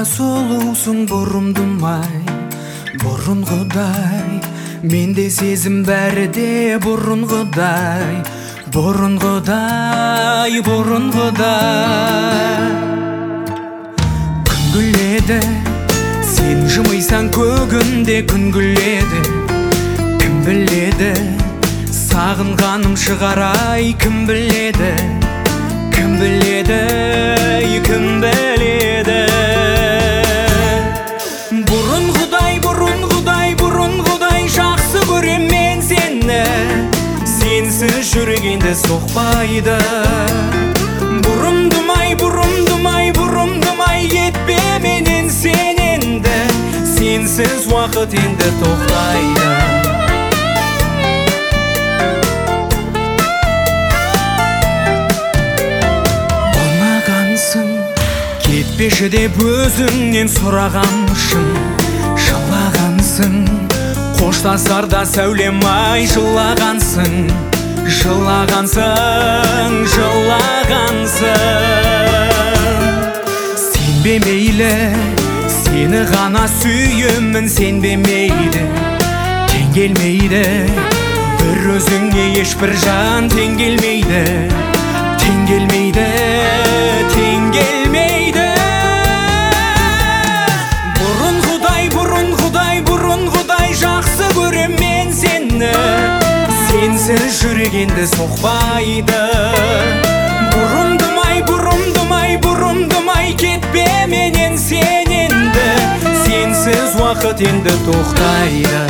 сұлусың бұрымдымай, бұрынғыдай. Менде сезім бәрі де бұрынғыдай, бұрынғыдай, бұрынғыдай. Күн гүледі, сен жымайсаң көгімде күн гүледі. Кім біледі, сағынғаным шығарай, кім біледі, кім біледі, кім біледі. Бұрынғыдай, бұрынғыдай, бұрынғыдай жақсы көрем мен сені, сенсіз жүргенде соқпайды. Бұрымдымай, бұрымдымай, бұрымдымай, кетпе менен сен енді, сенсіз уақыт енді тоқтайды. Кетпеші деп өзіңнен сұрағаншың, жылағансың. Қоштасарда сәулем-ай жылағансың, жылағансың, жылағансың. Сенбе мейлі, сені ғана сүйемін, сенбе мейлі, тең келмейді. Бір өзіңе ешбір жан тең келмейді, тең келмейді, тең келмейді. Бұрынғыдай, бұрынғыдай, бұрынғыдай жақсы көрем мен сені, сенсіз жүргенде соқпайды. Бұрымдымай, бұрымдымай, бұрымдымай, кетпе менен сен енді, сенсіз уақыт енді тоқтайды.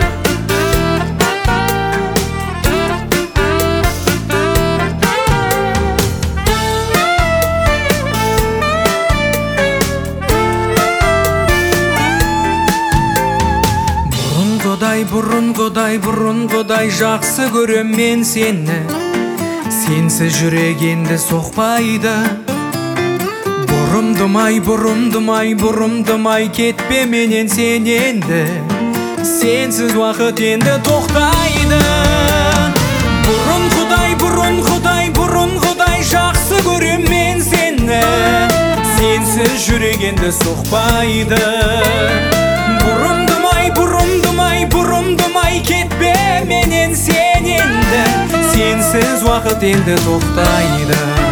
Бұрынғыдай, бұрынғыдай жақсы көрем мен сені, сенсіз жүрегенде соқпайды. Бұрымдымай, бұрымдымай, бұрымдымай, кетпе менен сен енді, сенсіз уақыт енді тоқтайды. Бұрынғыдай, бұрынғыдай, бұрынғыдай жақсы көрем мен сені, сенсіз жүрегенде соқпайды. Бұрымдымай, бұрымдымай, бұрымдымай, кетпе менен сен енді, сенсіз уақыт енді тоқтайды.